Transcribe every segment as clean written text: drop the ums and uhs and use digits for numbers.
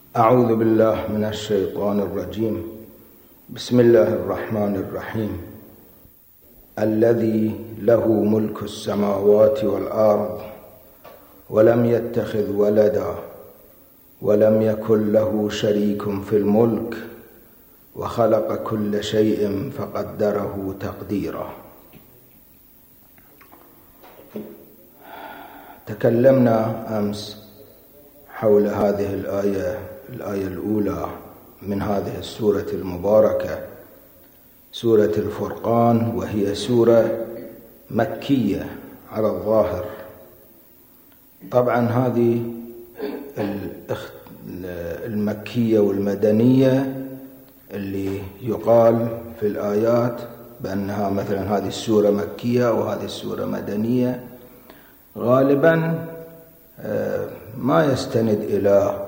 أعوذ بالله من الشيطان الرجيم. بسم الله الرحمن الرحيم. الذي له ملك السماوات والأرض ولم يتخذ ولدا ولم يكن له شريك في الملك وخلق كل شيء فقدره تقديرا. تكلمنا أمس حول هذه الآية الأولى من هذه السورة المباركة، سورة الفرقان، وهي سورة مكية على الظاهر. طبعا هذه المكية والمدنية اللي يقال في الآيات بأنها مثلا هذه السورة مكية وهذه السورة مدنية، غالبا ما يستند إلى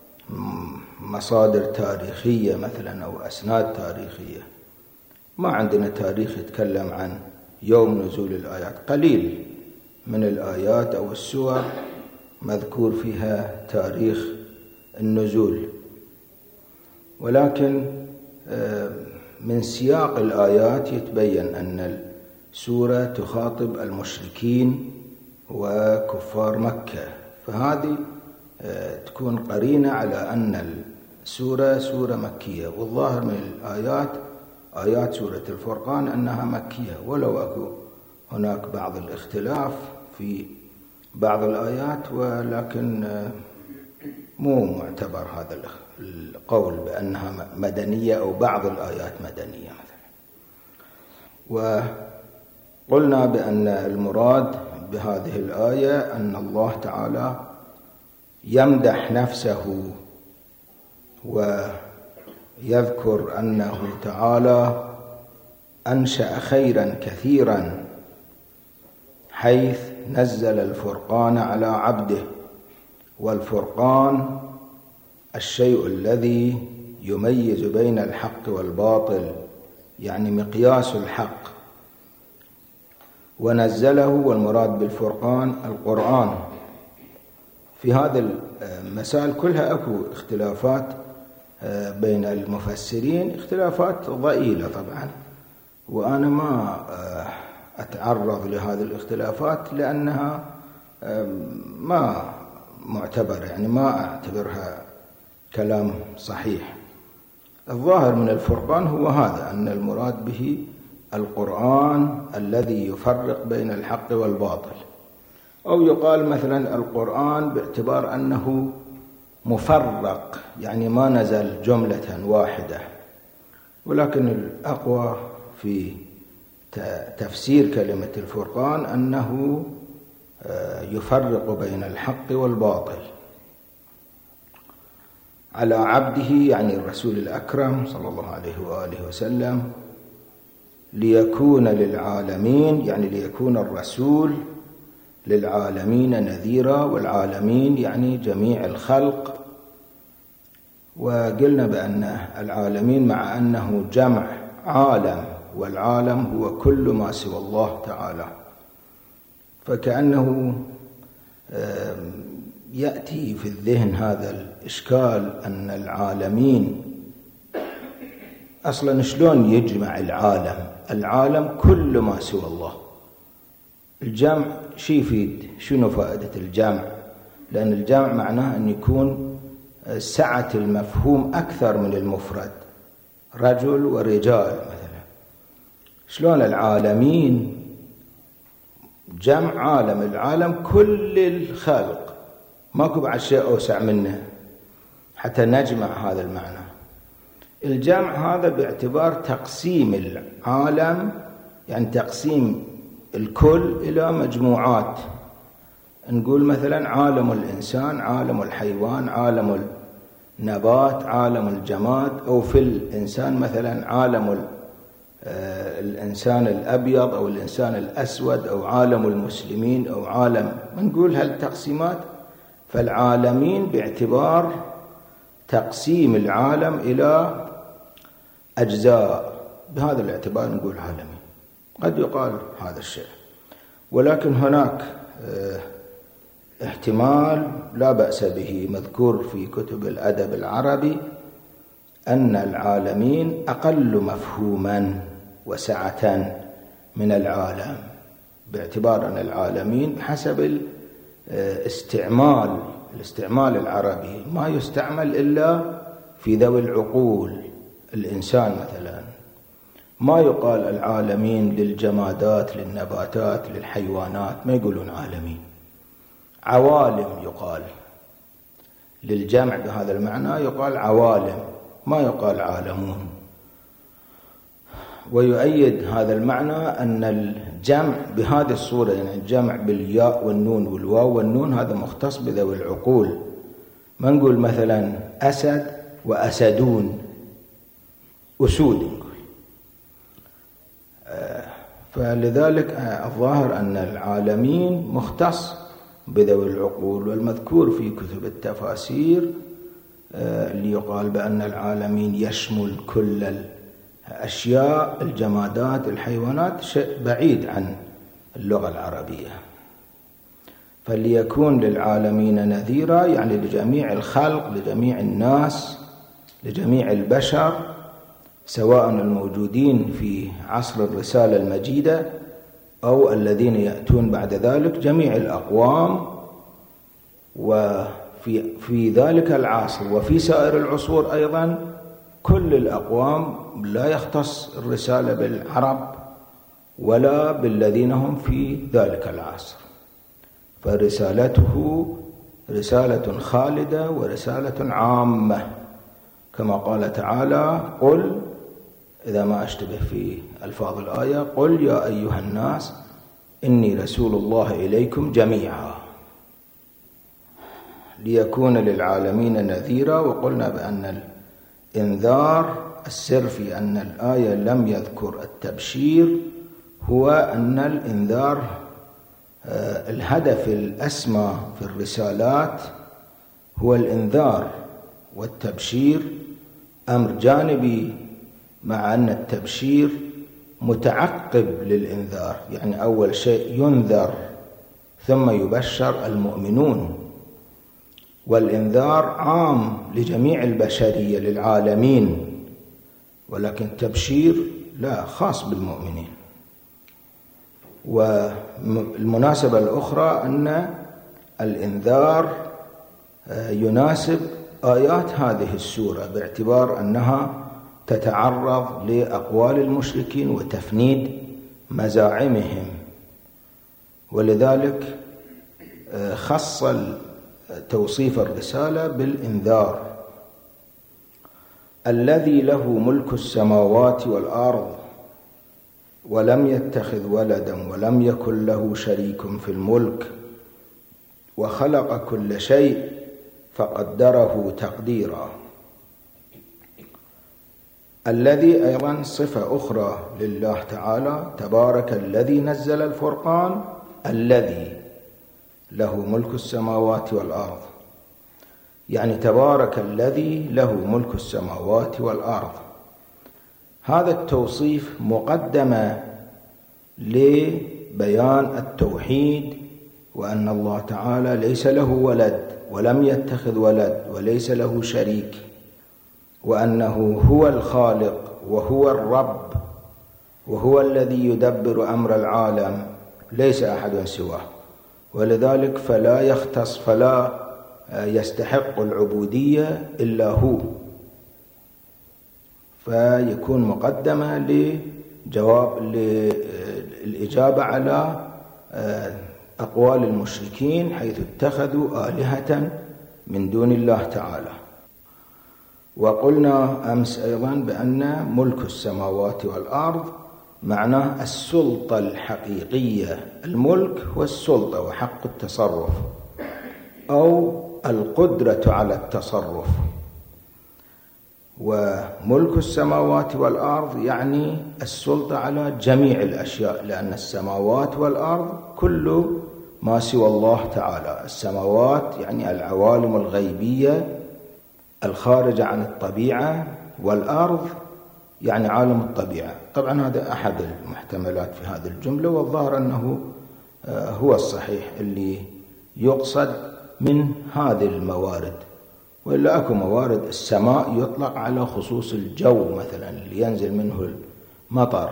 مصادر تاريخية مثلا أو أسناد تاريخية. ما عندنا تاريخ يتكلم عن يوم نزول الآيات، قليل من الآيات أو السور مذكور فيها تاريخ النزول، ولكن من سياق الآيات يتبين أن السورة تخاطب المشركين وكفار مكة، فهذه تكون قرينة على أن السورة سورة مكية. والظاهر من الآيات آيات سورة الفرقان أنها مكية، ولو أكو هناك بعض الاختلاف في بعض الآيات، ولكن مو معتبر هذا القول بأنها مدنية أو بعض الآيات مدنية مثلا. وقلنا بأن المراد بهذه الآية أن الله تعالى يمدح نفسه ويذكر أنه تعالى أنشأ خيرا كثيرا حيث نزل الفرقان على عبده، والفرقان الشيء الذي يميز بين الحق والباطل، يعني مقياس الحق، ونزله، والمراد بالفرقان القرآن. في هذا المسائل كلها أكو اختلافات بين المفسرين، اختلافات ضئيلة طبعا، وأنا ما أتعرض لهذه الاختلافات لأنها ما معتبرة، يعني ما أعتبرها كلام صحيح. الظاهر من الفرقان هو هذا، أن المراد به القرآن الذي يفرق بين الحق والباطل، أو يقال مثلا القرآن باعتبار أنه مفرق، يعني ما نزل جملة واحدة. ولكن الأقوى في تفسير كلمة الفرقان أنه يفرق بين الحق والباطل على عبده، يعني الرسول الأكرم صلى الله عليه وآله وسلم، ليكون للعالمين، يعني ليكون الرسول للعالمين نذيرا، والعالمين يعني جميع الخلق. وقلنا بأن العالمين مع أنه جمع عالم، والعالم هو كل ما سوى الله تعالى، فكأنه يأتي في الذهن هذا الإشكال أن العالمين أصلا شلون يجمع العالم كل ما سوى الله. الجمع شي يفيد؟ شنو فائدة الجمع؟ لأن الجمع معناه أن يكون سعة المفهوم أكثر من المفرد، رجل ورجال مثلا. شلون العالمين جمع عالم، العالم كل الخلق، ماكو بعد شيء أوسع منه حتى نجمع هذا المعنى. الجمع هذا باعتبار تقسيم العالم، يعني تقسيم الكل إلى مجموعات. نقول مثلا عالم الإنسان، عالم الحيوان، عالم النبات، عالم الجماد، أو في الإنسان مثلا عالم الإنسان الأبيض أو الإنسان الأسود، أو عالم المسلمين، أو عالم، نقول هالتقسيمات. فالعالمين باعتبار تقسيم العالم إلى أجزاء، بهذا الاعتبار نقول عالمي. قد يقال هذا الشيء، ولكن هناك احتمال لا بأس به مذكور في كتب الأدب العربي أن العالمين أقل مفهوما وسعة من العالم، باعتبار أن العالمين بحسب الاستعمال العربي ما يستعمل إلا في ذوي العقول. الإنسان مثلا ما يقال العالمين للجمادات، للنباتات، للحيوانات، ما يقولون عالمين. عوالم يقال للجمع بهذا المعنى، يقال عوالم، ما يقال عالمون. ويؤيد هذا المعنى أن الجمع بهذه الصورة، يعني الجمع بالياء والنون والواو والنون، هذا مختص بذوي العقول. ما نقول مثلا أسد وأسدون، أسود نقول. فلذلك الظاهر أن العالمين مختص بذوي العقول. والمذكور في كتب التفاسير اللي يقال بأن العالمين يشمل كل الأشياء، الجمادات، الحيوانات، شيء بعيد عن اللغة العربية. فليكون للعالمين نذيرا، يعني لجميع الخلق، لجميع الناس، لجميع البشر، سواء الموجودين في عصر الرسالة المجيدة أو الذين يأتون بعد ذلك، جميع الأقوام. وفي ذلك العصر وفي سائر العصور أيضا كل الأقوام، لا يختص الرسالة بالعرب ولا بالذين هم في ذلك العصر. فرسالته رسالة خالدة ورسالة عامة، كما قال تعالى: قل، إذا ما أشتبه في ألفاظ الآية، قل يا أيها الناس إني رسول الله إليكم جميعا، ليكون للعالمين نذيرا. وقلنا بأن الإنذار، السر في أن الآية لم يذكر التبشير، هو أن الإنذار الهدف الأسمى في الرسالات هو الإنذار، والتبشير أمر جانبي، مع أن التبشير متعقب للإنذار. يعني أول شيء ينذر ثم يبشر المؤمنون، والإنذار عام لجميع البشرية، للعالمين، ولكن التبشير لا، خاص بالمؤمنين. والمناسبة الأخرى أن الإنذار يناسب آيات هذه السورة، باعتبار أنها تتعرض لأقوال المشركين وتفنيد مزاعمهم، ولذلك خص توصيف الرسالة بالإنذار. الذي له ملك السماوات والأرض ولم يتخذ ولدا ولم يكن له شريك في الملك وخلق كل شيء فقدره تقديرا. الذي أيضا صفة أخرى لله تعالى: تبارك الذي نزل الفرقان، الذي له ملك السماوات والأرض، يعني تبارك الذي له ملك السماوات والأرض. هذا التوصيف مقدمة لبيان التوحيد، وأن الله تعالى ليس له ولد ولم يتخذ ولد وليس له شريك، وأنه هو الخالق وهو الرب وهو الذي يدبر أمر العالم، ليس أحد سواه. ولذلك فلا يستحق العبودية إلا هو، فيكون مقدمة للإجابة على أقوال المشركين حيث اتخذوا آلهة من دون الله تعالى. وقلنا أمس أيضا بأن ملك السماوات والأرض معناه السلطة الحقيقية. الملك والسلطة وحق التصرف أو القدرة على التصرف. وملك السماوات والأرض يعني السلطة على جميع الأشياء، لأن السماوات والأرض كل ما سوى الله تعالى. السماوات يعني العوالم الغيبية الخارجة عن الطبيعة، والأرض يعني عالم الطبيعة. طبعا هذا أحد المحتملات في هذه الجملة، والظاهر أنه هو الصحيح اللي يقصد من هذه الموارد، وإلا أكو موارد السماء يطلق على خصوص الجو مثلا اللي ينزل منه المطر،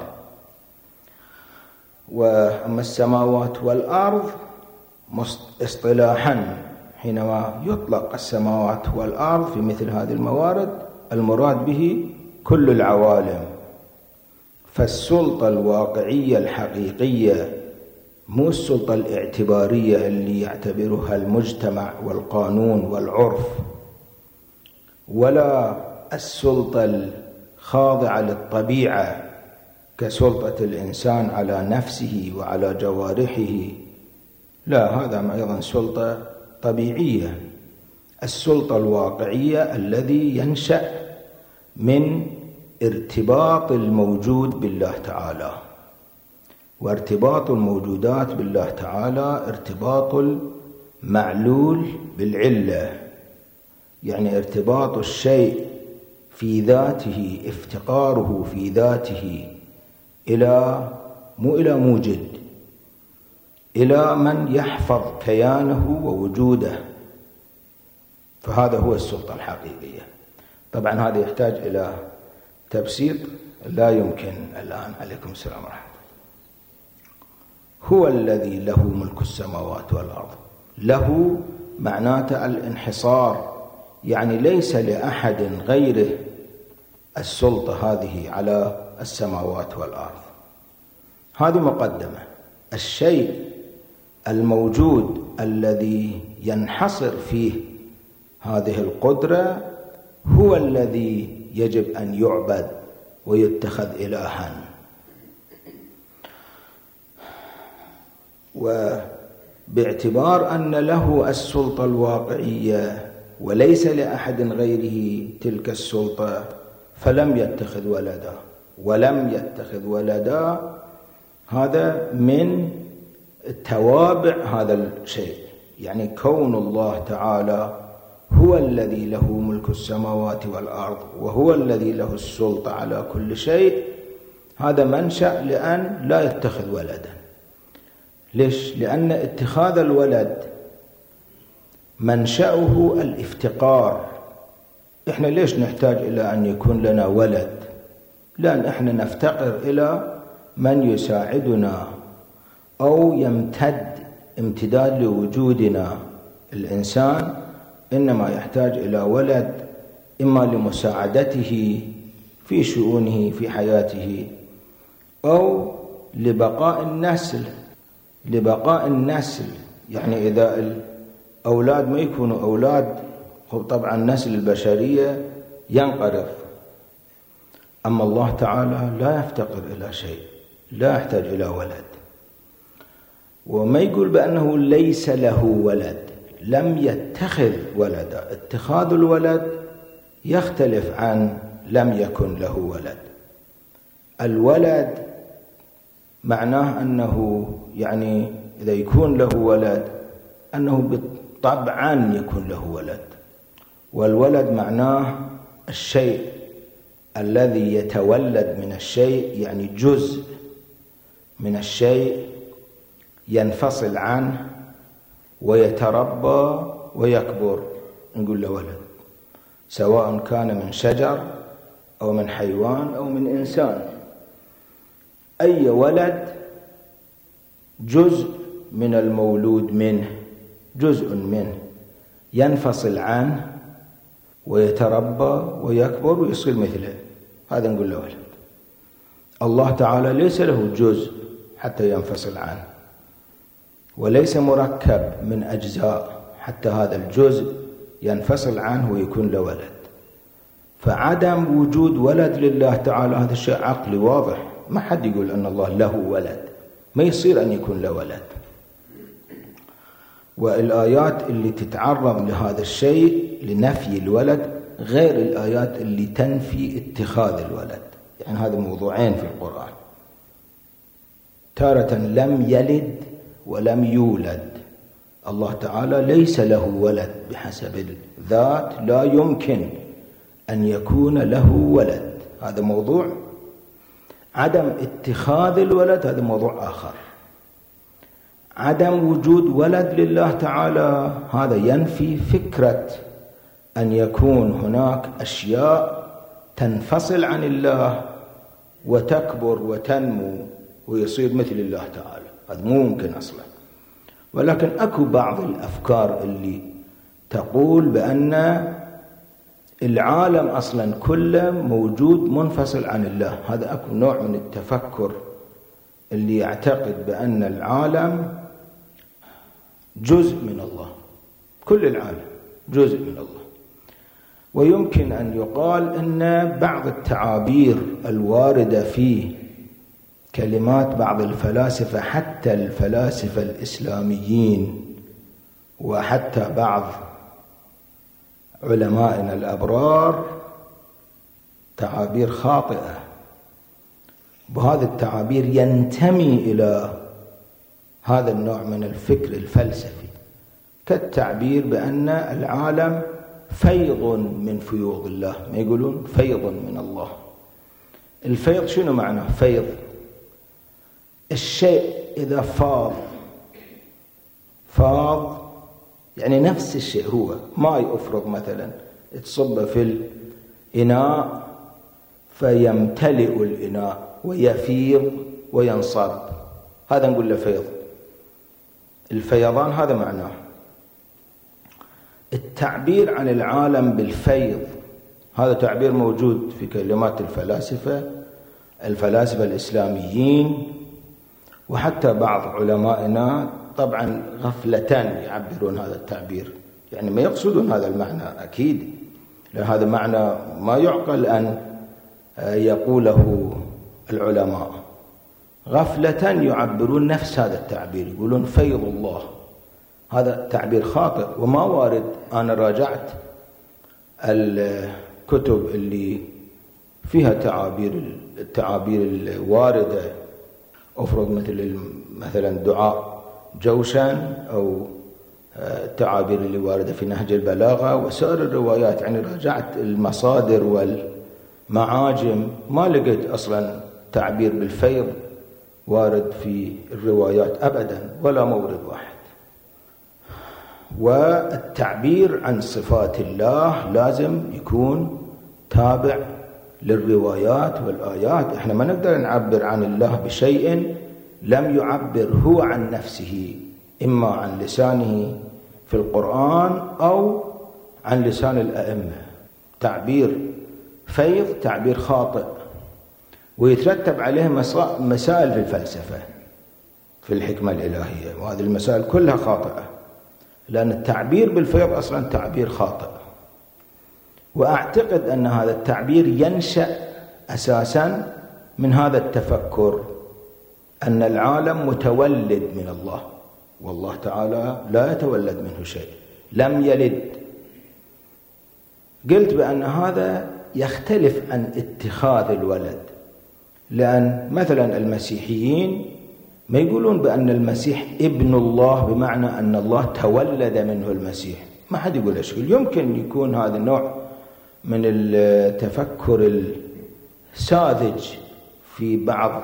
وأما السماوات والأرض اصطلاحا حينما يطلق السماوات والأرض في مثل هذه الموارد المراد به كل العوالم. فالسلطة الواقعية الحقيقية مو السلطة الاعتبارية اللي يعتبرها المجتمع والقانون والعرف، ولا السلطة الخاضعة للطبيعة كسلطة الإنسان على نفسه وعلى جوارحه، لا، هذا أيضا سلطة طبيعية. السلطة الواقعية الذي ينشأ من ارتباط الموجود بالله تعالى، وارتباط الموجودات بالله تعالى ارتباط المعلول بالعلة، يعني ارتباط الشيء في ذاته، افتقاره في ذاته مو إلى موجد، إلى من يحفظ كيانه ووجوده، فهذا هو السلطة الحقيقية. طبعا هذا يحتاج إلى تبسيط لا يمكن الآن. عليكم السلام ورحمة الله. هو الذي له ملك السماوات والأرض. له معناته الانحصار، يعني ليس لأحد غيره السلطة هذه على السماوات والأرض. هذه مقدمة. الشيء الموجود الذي ينحصر فيه هذه القدرة هو الذي يجب أن يعبد ويتخذ إلها. وباعتبار أن له السلطة الواقعية وليس لأحد غيره تلك السلطة فلم يتخذ ولدا، ولم يتخذ ولدا هذا من توابع هذا الشيء، يعني كون الله تعالى هو الذي له ملك السماوات والأرض وهو الذي له السلطة على كل شيء، هذا منشأ لأن لا يتخذ ولدا. ليش؟ لأن اتخاذ الولد منشأه الافتقار. إحنا ليش نحتاج إلى أن يكون لنا ولد؟ لأن إحنا نفتقر إلى من يساعدنا أو يمتد امتداد لوجودنا. الإنسان إنما يحتاج إلى ولد إما لمساعدته في شؤونه في حياته أو لبقاء النسل. لبقاء النسل يعني إذا الأولاد ما يكونوا أولاد طبعا نسل البشرية ينقرض. أما الله تعالى لا يفتقر إلى شيء، لا يحتاج إلى ولد. وما يقول بأنه ليس له ولد، لم يتخذ ولدا. اتخاذ الولد يختلف عن لم يكن له ولد. الولد معناه أنه يعني إذا يكون له ولد أنه طبعا يكون له ولد. والولد معناه الشيء الذي يتولد من الشيء، يعني جزء من الشيء ينفصل عنه ويتربى ويكبر، نقول له ولد، سواء كان من شجر أو من حيوان أو من إنسان. أي ولد جزء من المولود منه، جزء منه ينفصل عنه ويتربى ويكبر ويصير مثله، هذا نقول له ولد. الله تعالى ليس له جزء حتى ينفصل عنه، وليس مركب من أجزاء حتى هذا الجزء ينفصل عنه ويكون له ولد. فعدم وجود ولد لله تعالى هذا شيء عقلي واضح. ما حد يقول أن الله له ولد، ما يصير أن يكون له ولد. والآيات اللي تتعرض لهذا الشيء لنفي الولد غير الآيات اللي تنفي اتخاذ الولد. يعني هذا موضوعين في القرآن، تارة لم يلد ولم يولد. الله تعالى ليس له ولد بحسب الذات، لا يمكن أن يكون له ولد، هذا موضوع. عدم اتخاذ الولد هذا موضوع آخر. عدم وجود ولد لله تعالى هذا ينفي فكرة أن يكون هناك أشياء تنفصل عن الله وتكبر وتنمو ويصير مثل الله تعالى، هذا مو ممكن أصلا. ولكن أكو بعض الأفكار اللي تقول بأن العالم أصلا كله موجود منفصل عن الله، هذا أكو نوع من التفكر اللي يعتقد بأن العالم جزء من الله، كل العالم جزء من الله. ويمكن أن يقال أن بعض التعابير الواردة في كلمات بعض الفلاسفة، حتى الفلاسفة الإسلاميين وحتى بعض علمائنا الأبرار، تعابير خاطئة، وهذه التعابير ينتمي إلى هذا النوع من الفكر الفلسفي، كالتعبير بأن العالم فيض من فيوض الله، ما يقولون فيض من الله. الفيض شنو معناه؟ فيض الشيء إذا فاض يعني نفس الشيء، هو ماء أفرغ مثلا تصب في الإناء فيمتلئ الإناء ويفيض وينصب، هذا نقول له فيض. الفيضان هذا معناه. التعبير عن العالم بالفيض هذا تعبير موجود في كلمات الفلاسفة الإسلاميين، وحتى بعض علمائنا طبعا غفلة يعبرون هذا التعبير، يعني ما يقصدون هذا المعنى أكيد، لأن هذا معنى ما يعقل أن يقوله العلماء. غفلة يعبرون نفس هذا التعبير، يقولون فيض الله، هذا تعبير خاطئ وما وارد. أنا راجعت الكتب اللي فيها التعابير الواردة، أفرض مثلا دعاء جوشن أو التعابير اللي واردة في نهج البلاغة وسائر الروايات، يعني راجعت المصادر والمعاجم ما لقيت أصلا تعبير بالفيض وارد في الروايات أبدا، ولا مورد واحد. والتعبير عن صفات الله لازم يكون تابع للروايات والآيات. احنا ما نقدر نعبر عن الله بشيء لم يعبر هو عن نفسه، إما عن لسانه في القرآن أو عن لسان الأئمة. تعبير فيض تعبير خاطئ، ويترتب عليه مسائل في الفلسفة في الحكمة الإلهية، وهذه المسائل كلها خاطئة، لأن التعبير بالفيض أصلا تعبير خاطئ. وأعتقد أن هذا التعبير ينشأ أساسا من هذا التفكر أن العالم متولد من الله، والله تعالى لا يتولد منه شيء، لم يلد. قلت بأن هذا يختلف عن اتخاذ الولد، لأن مثلا المسيحيين ما يقولون بأن المسيح ابن الله بمعنى أن الله تولد منه المسيح، ما حد يقول أشكال. يمكن يكون هذا النوع من التفكر الساذج في بعض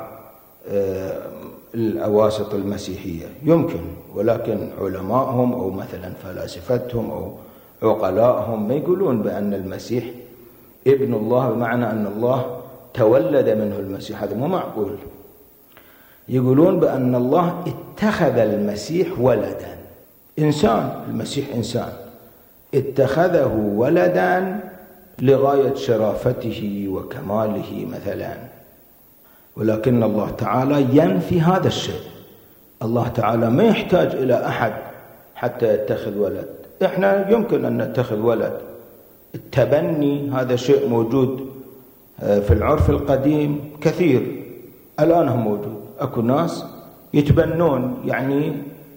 الأواسط المسيحية يمكن، ولكن علماءهم أو مثلا فلاسفتهم أو عقلاءهم ما يقولون بأن المسيح ابن الله بمعنى أن الله تولد منه المسيح، هذا مو معقول. يقولون بأن الله اتخذ المسيح ولدا، إنسان، المسيح إنسان، اتخذه ولدا لغاية شرافته وكماله مثلا. ولكن الله تعالى ينفي هذا الشيء، الله تعالى ما يحتاج إلى أحد حتى يتخذ ولد. إحنا يمكن أن نتخذ ولد، التبني هذا شيء موجود في العرف القديم كثير، الآن هم موجود. أكو ناس يتبنون، يعني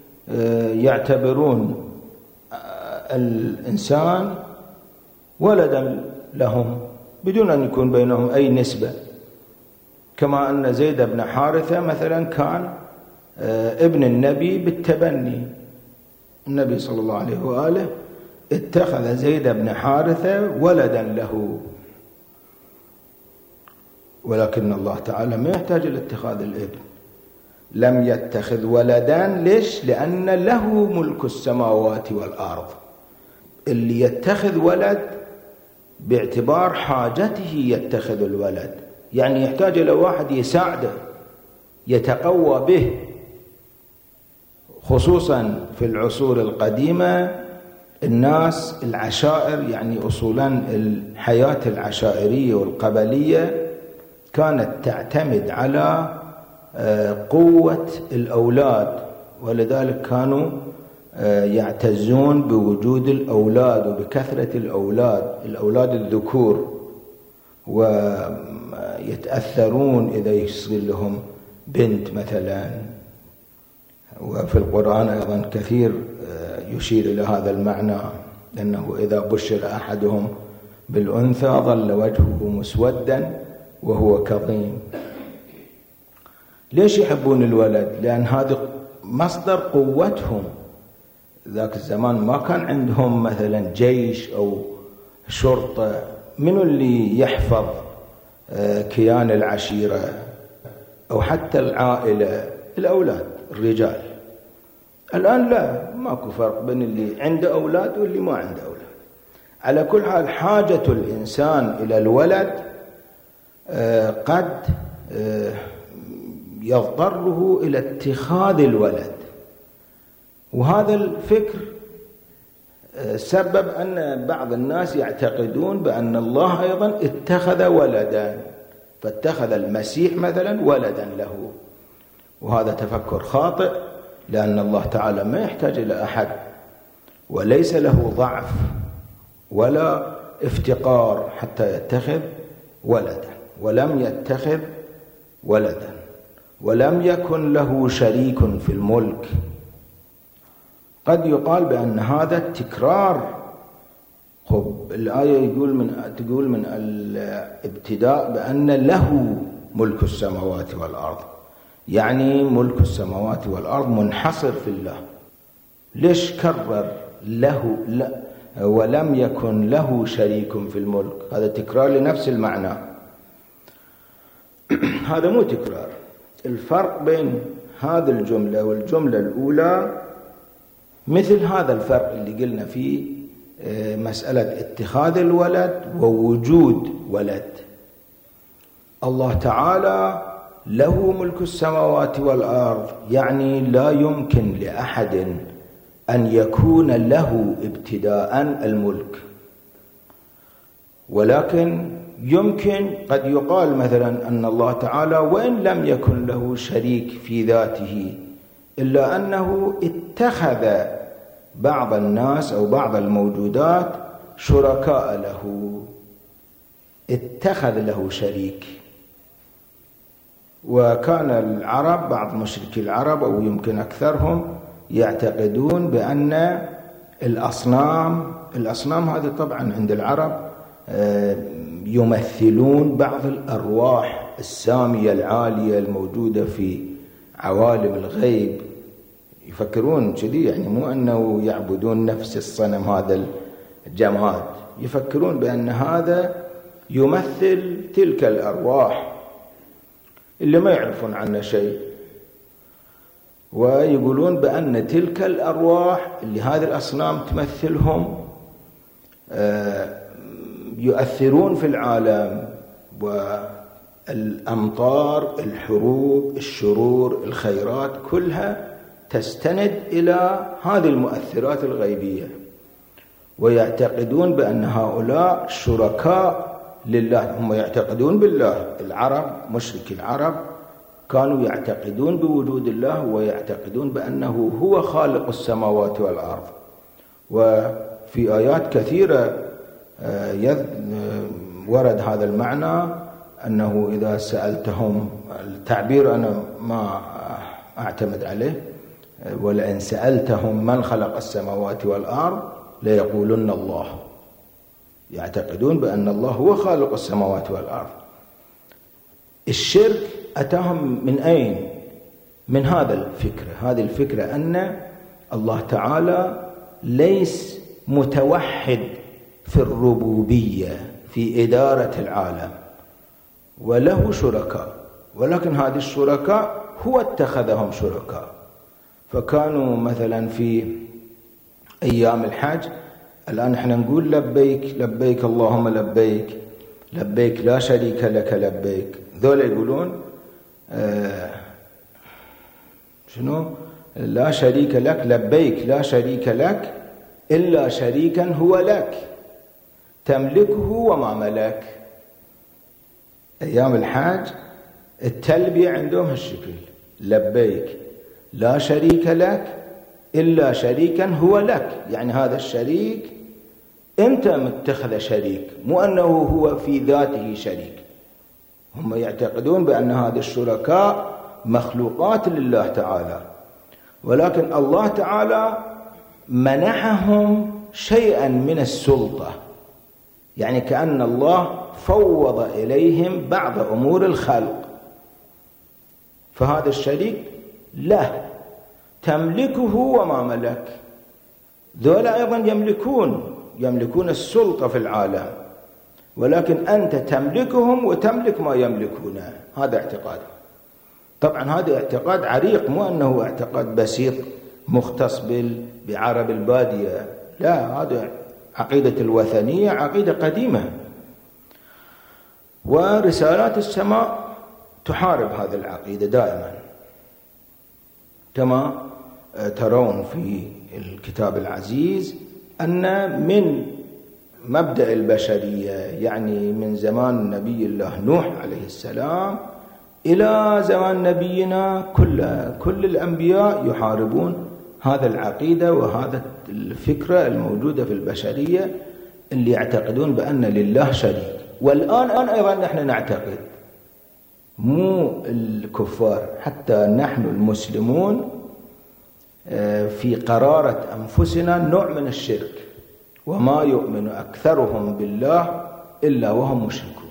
يعتبرون الإنسان ولدا لهم بدون أن يكون بينهم أي نسبة، كما أن زيد بن حارثة مثلا كان ابن النبي بالتبني، النبي صلى الله عليه وآله اتخذ زيد بن حارثة ولدا له. ولكن الله تعالى ما يحتاج إلى اتخاذ الابن، لم يتخذ ولدا. ليش؟ لأن له ملك السماوات والأرض. اللي يتخذ ولد باعتبار حاجته يتخذ الولد، يعني يحتاج إلى واحد يساعده يتقوى به، خصوصا في العصور القديمة الناس العشائر، يعني أصولا الحياة العشائرية والقبلية كانت تعتمد على قوة الأولاد، ولذلك كانوا يعتزون بوجود الأولاد وبكثرة الأولاد الذكور، ويتأثرون إذا يصير لهم بنت مثلا. وفي القرآن أيضا كثير يشير إلى هذا المعنى، أنه إذا بشر أحدهم بالأنثى ظل وجهه مسودا وهو كظيم. ليش يحبون الولد؟ لأن هذا مصدر قوتهم. ذاك الزمان ما كان عندهم مثلا جيش أو شرطة، من اللي يحفظ كيان العشيرة أو حتى العائلة؟ الأولاد، الرجال. الآن لا، ماكو فرق بين اللي عنده أولاد واللي ما عنده أولاد. على كل حال حاجة الإنسان إلى الولد قد يضطره إلى اتخاذ الولد، وهذا الفكر سبب أن بعض الناس يعتقدون بأن الله أيضا اتخذ ولدا، فاتخذ المسيح مثلا ولدا له، وهذا تفكر خاطئ، لأن الله تعالى ما يحتاج إلى أحد، وليس له ضعف ولا افتقار حتى يتخذ ولدا، ولم يتخذ ولدا، ولم يكن له شريك في الملك. قد يقال بأن هذا تكرار. الآية تقول من الابتداء بأن له ملك السماوات والأرض، يعني ملك السماوات والأرض منحصر في الله. ليش كرر له لا ولم يكن له شريك في الملك؟ هذا تكرار لنفس المعنى، هذا مو تكرار. الفرق بين هذه الجملة والجملة الأولى مثل هذا الفرق اللي قلنا فيه مسألة اتخاذ الولد ووجود ولد. الله تعالى له ملك السماوات والأرض، يعني لا يمكن لأحد أن يكون له ابتداء الملك، ولكن يمكن قد يقال مثلا أن الله تعالى وإن لم يكن له شريك في ذاته، إلا أنه اتخذ بعض الناس أو بعض الموجودات شركاء له، اتخذ له شريك. وكان العرب، بعض مشركي العرب أو يمكن أكثرهم، يعتقدون بأن الأصنام هذه طبعا عند العرب يمثلون بعض الأرواح السامية العالية الموجودة في عوالم الغيب. يفكرون كذي، يعني مو أنه يعبدون نفس الصنم هذا الجماد، يفكرون بأن هذا يمثل تلك الأرواح اللي ما يعرفون عنه شيء، ويقولون بأن تلك الأرواح اللي هذه الأصنام تمثلهم يؤثرون في العالم، والأمطار، الحروب، الشرور، الخيرات كلها تستند إلى هذه المؤثرات الغيبية، ويعتقدون بأن هؤلاء شركاء لله. هم يعتقدون بالله. العرب، مشركي العرب، كانوا يعتقدون بوجود الله ويعتقدون بأنه هو خالق السماوات والأرض. وفي آيات كثيرة ورد هذا المعنى، أنه إذا سألتهم، التعبير أنا ما أعتمد عليه، ولئن سألتهم من خلق السماوات والأرض ليقولن الله. يعتقدون بأن الله هو خالق السماوات والأرض. الشرك أتاهم من أين؟ من هذه الفكرة أن الله تعالى ليس متوحد في الربوبية، في إدارة العالم، وله شركاء، ولكن هذه الشركاء هو اتخذهم شركاء. فكانوا مثلا في أيام الحج، الآن احنا نقول لبيك لبيك اللهم لبيك، لبيك لا شريك لك لبيك، ذولا يقولون شنو؟ لا شريك لك لبيك لا شريك لك إلا شريكا هو لك تملكه وما ملك. أيام الحج التلبية عندهم هالشكل، لبيك لا شريك لك إلا شريكا هو لك، يعني هذا الشريك أنت متخذ شريك، مو أنه هو في ذاته شريك. هم يعتقدون بأن هذا الشركاء مخلوقات لله تعالى، ولكن الله تعالى منحهم شيئا من السلطة، يعني كأن الله فوض إليهم بعض أمور الخلق، فهذا الشريك له تملكه وما ملك. ذولا أيضا يملكون السلطة في العالم، ولكن أنت تملكهم وتملك ما يملكون. هذا اعتقاد، طبعا هذا اعتقاد عريق، مو أنه اعتقاد بسيط مختص بعرب البادية، لا، هذا عقيدة الوثنية عقيدة قديمة، ورسالات السماء تحارب هذه العقيدة دائما، كما ترون في الكتاب العزيز أن من مبدأ البشرية، يعني من زمان نبي الله نوح عليه السلام إلى زمان نبينا كل الأنبياء يحاربون هذا العقيدة وهذا الفكرة الموجودة في البشرية، اللي يعتقدون بأن لله شريك. والآن أيضا نحن نعتقد، مو الكفار، حتى نحن المسلمون في قرارة أنفسنا نوع من الشرك، وما يؤمن أكثرهم بالله إلا وهم مشركون.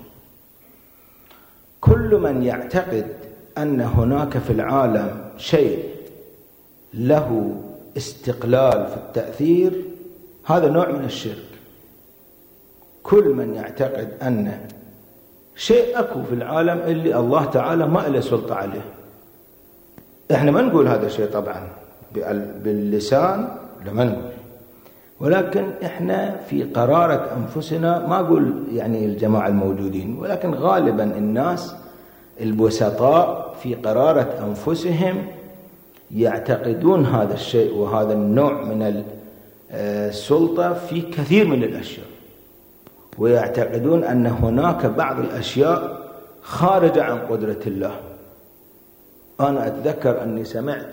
كل من يعتقد أن هناك في العالم شيء له استقلال في التأثير، هذا نوع من الشرك. كل من يعتقد أن شيء أكو في العالم اللي الله تعالى ما له سلطة عليه، إحنا ما نقول هذا الشيء طبعا باللسان، لما نقول، ولكن إحنا في قرارة أنفسنا، ما أقول يعني الجماعة الموجودين، ولكن غالبا الناس البسطاء في قرارة أنفسهم يعتقدون هذا الشيء وهذا النوع من السلطة في كثير من الأشياء، ويعتقدون أن هناك بعض الأشياء خارجة عن قدرة الله. أنا أتذكر أني سمعت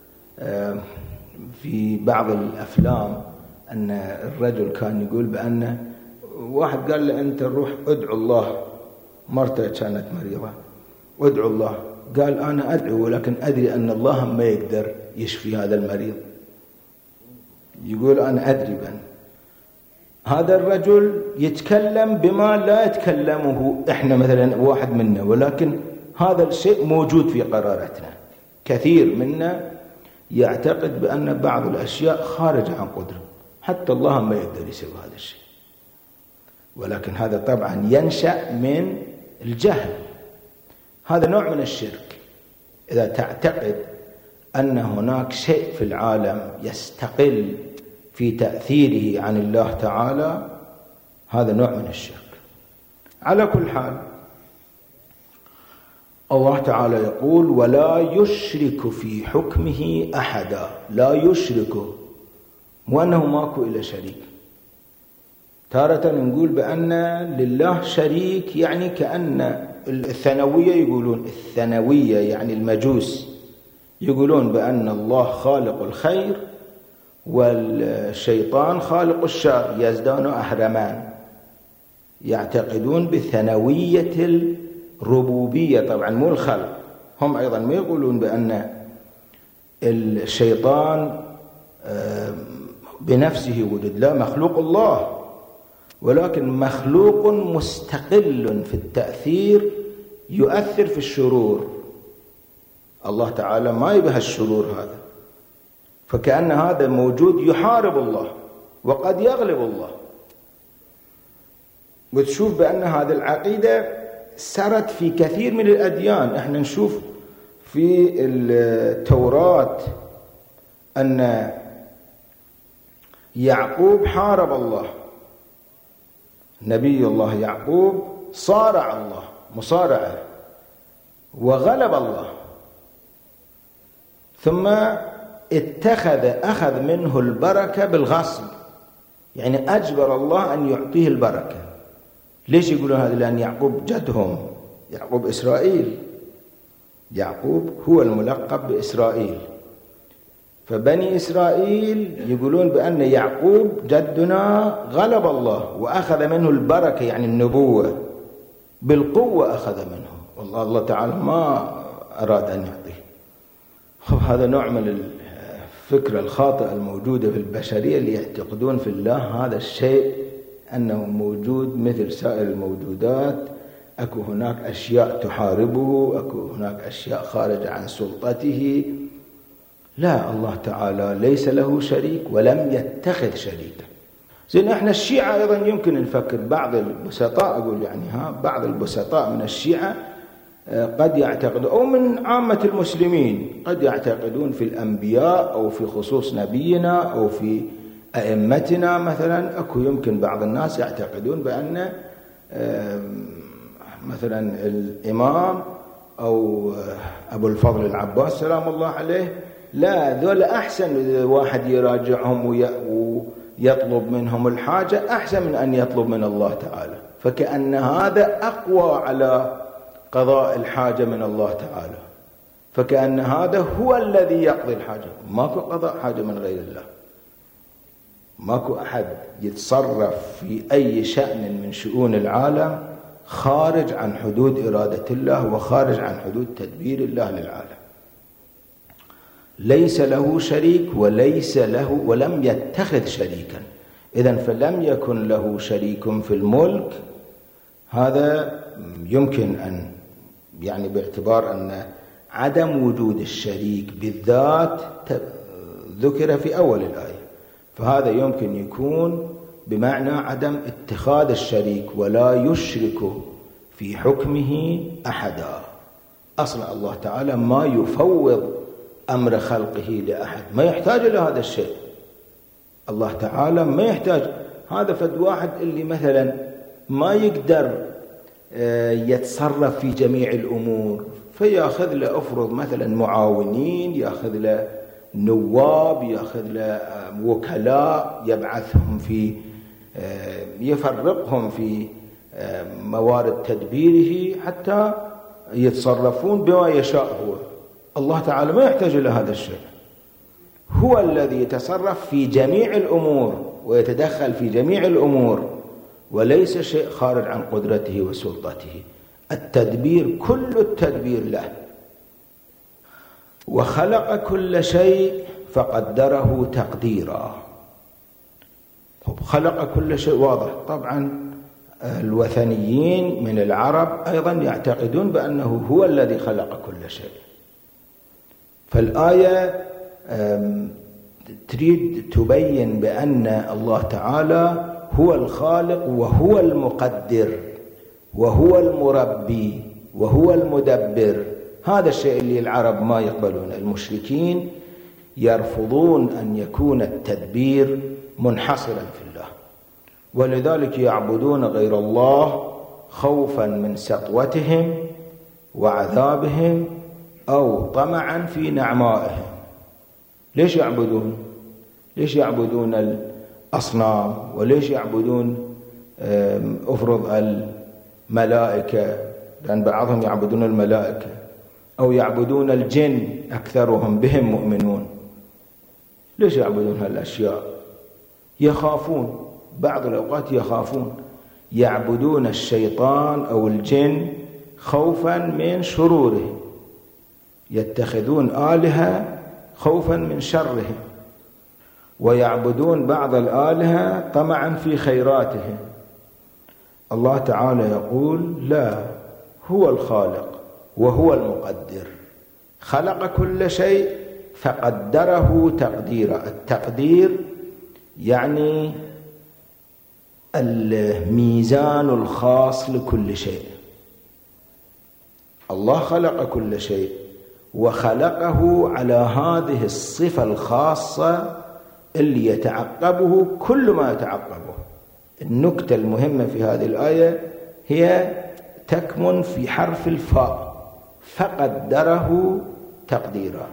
في بعض الأفلام أن الرجل كان يقول بأن واحد قال له أنت روح ادعو الله، مرته كانت مريضة، وادعو الله. قال أنا أدعو، ولكن أدري أن الله ما يقدر يشفي هذا المريض. يقول أنا أدري بأن هذا الرجل يتكلم بما لا يتكلمه إحنا مثلا واحد منا، ولكن هذا الشيء موجود في قرارتنا. كثير منا يعتقد بأن بعض الأشياء خارجة عن قدره، حتى الله ما يقدر يسوي هذا الشيء، ولكن هذا طبعا ينشأ من الجهل. هذا نوع من الشرك. إذا تعتقد أن هناك شيء في العالم يستقل في تأثيره عن الله تعالى، هذا نوع من الشرك. على كل حال، الله تعالى يقول ولا يشرك في حكمه أحدا. لا يشرك، وأنه ماكو إلى شريك. تارة نقول بأن لله شريك، يعني كأن الثانوية يقولون، الثانوية يعني المجوس يقولون بأن الله خالق الخير والشيطان خالق الشر، يزدان أهرمان. يعتقدون بثانوية الربوبية، طبعا مو الخلق. هم أيضا ما يقولون بأن الشيطان بنفسه وجود، لا، مخلوق الله، ولكن مخلوق مستقل في التأثير، يؤثر في الشرور. الله تعالى ما يبه الشرور هذا، فكأن هذا موجود يحارب الله وقد يغلب الله. وتشوف بأن هذه العقيدة سرت في كثير من الأديان. احنا نشوف في التوراة أن يعقوب حارب الله، نبي الله يعقوب صارع الله مصارعة وغلب الله، ثم أخذ منه البركة بالغصب، يعني أجبر الله أن يعطيه البركة. ليش يقولون هذا؟ لأن يعقوب جدهم، يعقوب إسرائيل، يعقوب هو الملقب بإسرائيل، فبني إسرائيل يقولون بأن يعقوب جدنا غلب الله وأخذ منه البركة، يعني النبوة بالقوة أخذ منه، والله الله تعالى ما أراد أن يعطيه. هذا نوع من الفكرة الخاطئة الموجودة في البشرية اللي يعتقدون في الله هذا الشيء أنه موجود مثل سائر الموجودات، أكو هناك أشياء تحاربه، أكو هناك أشياء خارجة عن سلطته. لا، الله تعالى ليس له شريك ولم يتخذ شريكا. زين احنا الشيعة أيضا يمكن نفكر، بعض البسطاء أقول يعني بعض البسطاء من الشيعة قد يعتقدون، أو من عامة المسلمين قد يعتقدون في الأنبياء أو في خصوص نبينا أو في أئمتنا مثلا. أكو يمكن بعض الناس يعتقدون بأن مثلا الإمام أو أبو الفضل العباس سلام الله عليه، لا ذول أحسن، واحد يراجعهم ويطلب منهم الحاجة أحسن من أن يطلب من الله تعالى، فكأن هذا أقوى على قضاء الحاجة من الله تعالى، فكأن هذا هو الذي يقضي الحاجة. ماكو قضاء حاجة من غير الله، ماكو أحد يتصرف في أي شأن من شؤون العالم خارج عن حدود إرادة الله وخارج عن حدود تدبير الله للعالم. ليس له شريك وليس له ولم يتخذ شريكا. إذن فلم يكن له شريك في الملك، هذا يمكن أن يعني باعتبار أن عدم وجود الشريك بالذات ذكر في أول الآية، فهذا يمكن يكون بمعنى عدم اتخاذ الشريك، ولا يشرك في حكمه أحدا. أصلا الله تعالى ما يفوض أمر خلقه لأحد، ما يحتاج إلى هذا الشيء. الله تعالى ما يحتاج. هذا فد واحد اللي مثلا ما يقدر يتصرف في جميع الأمور، فيأخذ له أفرض مثلا معاونين، يأخذ له نواب، يأخذ له وكلاء، يبعثهم في يفرقهم في موارد تدبيره حتى يتصرفون بما يشاء هو. الله تعالى ما يحتاج إلى هذا الشيء، هو الذي يتصرف في جميع الأمور ويتدخل في جميع الأمور، وليس شيء خارج عن قدرته وسلطته. التدبير كل التدبير له. وخلق كل شيء فقدره تقديرا. خلق كل شيء واضح. طبعا الوثنيين من العرب أيضا يعتقدون بأنه هو الذي خلق كل شيء. فالآية تريد تبين بأن الله تعالى هو الخالق وهو المقدر وهو المربي وهو المدبر. هذا الشيء اللي العرب ما يقبلون. المشركين يرفضون أن يكون التدبير منحصرا في الله، ولذلك يعبدون غير الله خوفا من سطوتهم وعذابهم أو طمعا في نعمائهم. ليش يعبدون؟ ليش يعبدون الأصنام؟ وليش يعبدون أفرض الملائكة؟ لأن بعضهم يعبدون الملائكة، أو يعبدون الجن، أكثرهم بهم مؤمنون. ليش يعبدون هالأشياء؟ يخافون، بعض الأوقات يخافون، يعبدون الشيطان أو الجن خوفا من شروره، يتخذون آلهة خوفا من شرهم، ويعبدون بعض الآلهة طمعا في خيراتهم. الله تعالى يقول لا، هو الخالق وهو المقدر، خلق كل شيء فقدره تقديرا. التقدير يعني الميزان الخاص لكل شيء. الله خلق كل شيء وخلقه على هذه الصفة الخاصة اللي يتعقبه كل ما يتعقبه. النكتة المهمة في هذه الآية هي تكمن في حرف الفاء، فقدره تقديرا.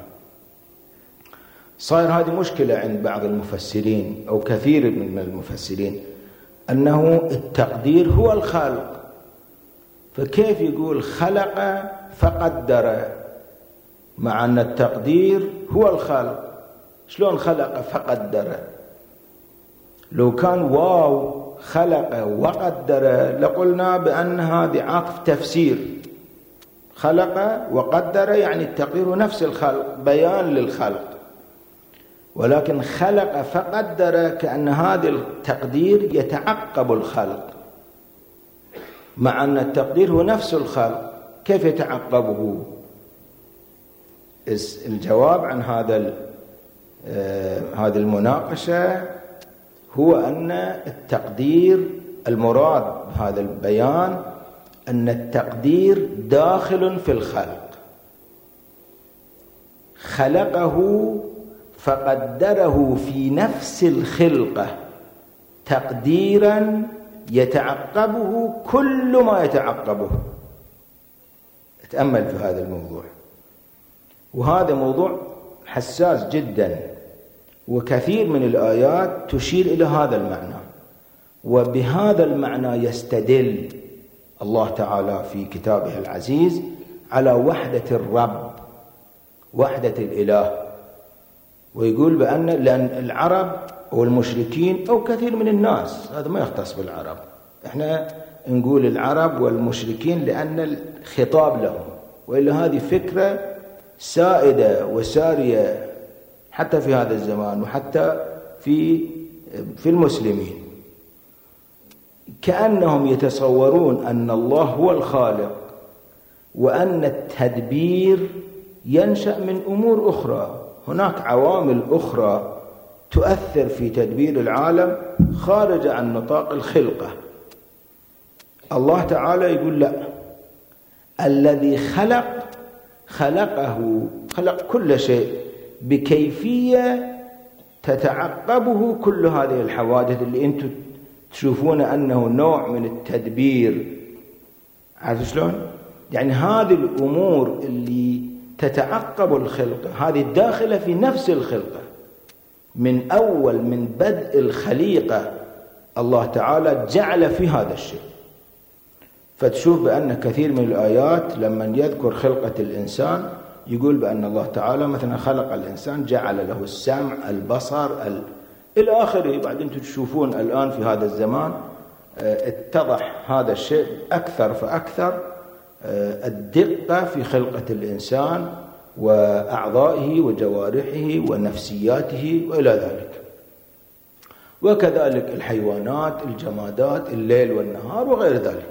صاير هذه مشكلة عند بعض المفسرين أو كثير من المفسرين، أنه التقدير هو الخلق، فكيف يقول خلق فقدر مع أن التقدير هو الخلق؟ شلون خلق فقدر؟ لو كان واو خلق وقدر لقلنا بأن هذه عطف تفسير، خلق وقدر يعني التقدير نفس الخلق، بيان للخلق. ولكن خلق فقدر كأن هذا التقدير يتعقب الخلق، مع أن التقدير هو نفس الخلق، كيف يتعقبه؟ الجواب عن هذه المناقشة هو أن التقدير المراد بهذا البيان أن التقدير داخل في الخلق، خلقه فقدره في نفس الخلقة تقديرا يتعقبه كل ما يتعقبه. تأمل في هذا الموضوع، وهذا موضوع حساس جدا، وكثير من الآيات تشير إلى هذا المعنى، وبهذا المعنى يستدل الله تعالى في كتابه العزيز على وحدة الرب، وحدة الإله، ويقول لأن العرب أو المشركين أو كثير من الناس، هذا ما يختص بالعرب، احنا نقول العرب والمشركين لأن الخطاب لهم، وإلا هذه فكرة سائدة وسارية حتى في هذا الزمان وحتى في المسلمين، كأنهم يتصورون أن الله هو الخالق، وأن التدبير ينشأ من أمور أخرى، هناك عوامل أخرى تؤثر في تدبير العالم خارج عن نطاق الخلقة. الله تعالى يقول لا، الذي خلق كل شيء بكيفية تتعقبه كل هذه الحوادث اللي أنتم تشوفون أنه نوع من التدبير. عارف شلون؟ يعني هذه الأمور اللي تتعقب الخلقة هذه الداخلة في نفس الخلقة، من بدء الخليقة الله تعالى جعل في هذا الشيء. فتشوف بأن كثير من الآيات لما يذكر خلقة الإنسان يقول بأن الله تعالى مثلا خلق الإنسان جعل له السمع، البصر، إلى آخره. بعدين تشوفون الآن في هذا الزمان اتضح هذا الشيء أكثر فأكثر، الدقة في خلقة الإنسان وأعضائه وجوارحه ونفسياته وإلى ذلك، وكذلك الحيوانات، الجمادات، الليل والنهار وغير ذلك.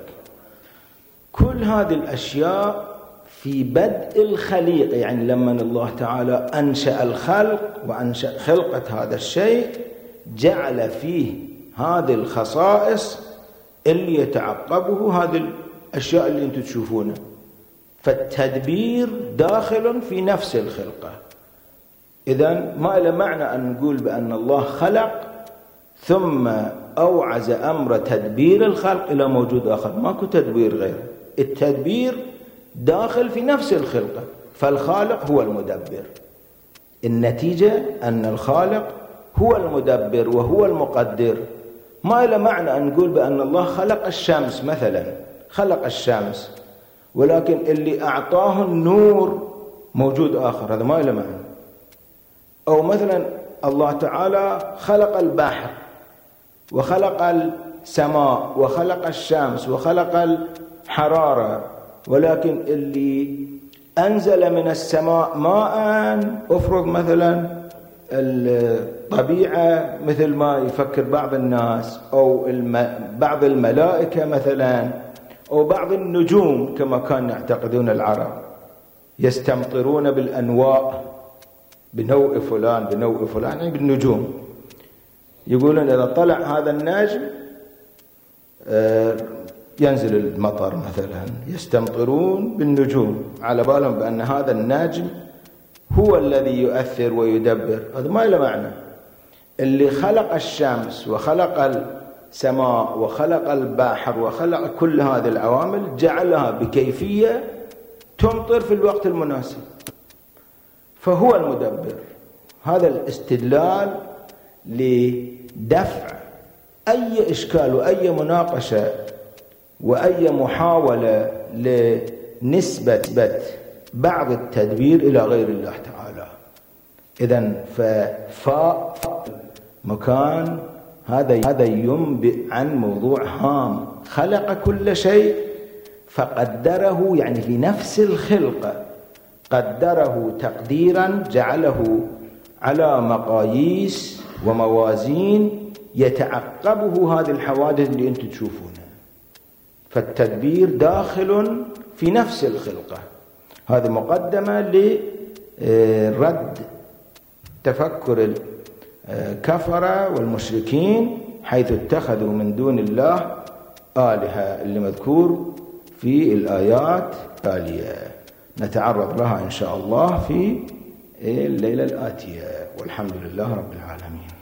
كل هذه الأشياء في بدء الخليقة، يعني لما الله تعالى أنشأ الخلق وأنشأ خلقة هذا الشيء جعل فيه هذه الخصائص اللي يتعقبه هذه الأشياء اللي أنتم تشوفونها. فالتدبير داخل في نفس الخلقة. إذن ما له معنى أن نقول بأن الله خلق ثم أوعز أمر تدبير الخلق إلى موجود آخر، ماكو تدبير غيره. التدبير داخل في نفس الخلقة، فالخالق هو المدبر. النتيجة أن الخالق هو المدبر وهو المقدر. ما له معنى أن نقول بأن الله خلق الشمس مثلا، خلق الشمس ولكن اللي أعطاه النور موجود آخر، هذا ما له معنى. أو مثلا الله تعالى خلق البحر وخلق السماء وخلق الشمس وخلق الحرارة، ولكن اللي أنزل من السماء ماء، أفرض مثلا الطبيعة مثل ما يفكر بعض الناس، أو بعض الملائكة مثلا، أو بعض النجوم كما كانوا يعتقدون العرب، يستمطرون بالأنواء بنوء فلان بنوء فلان، يعني بالنجوم. يقولون إذا طلع هذا النجم ينزل المطر مثلا، يستمطرون بالنجوم على بالهم بأن هذا النجم هو الذي يؤثر ويدبر. هذا ما له معنى. اللي خلق الشمس وخلق السماء وخلق البحر وخلق كل هذه العوامل جعلها بكيفية تمطر في الوقت المناسب، فهو المدبر. هذا الاستدلال لدفع أي إشكال وأي مناقشة وأي محاولة لنسبة بعض التدبير إلى غير الله تعالى. إذن ففاء مكان هذا ينبئ عن موضوع هام. خلق كل شيء فقدره، يعني في نفس الخلقة قدره تقديرا جعله على مقاييس وموازين يتعقبه هذه الحوادث اللي أنتم تشوفونها. فالتدبير داخل في نفس الخلقة. هذه مقدمة لرد تفكر الكفرة والمشركين حيث اتخذوا من دون الله آلهة اللي مذكور في الآيات التالية. نتعرض لها إن شاء الله في الليلة الآتية، والحمد لله رب العالمين.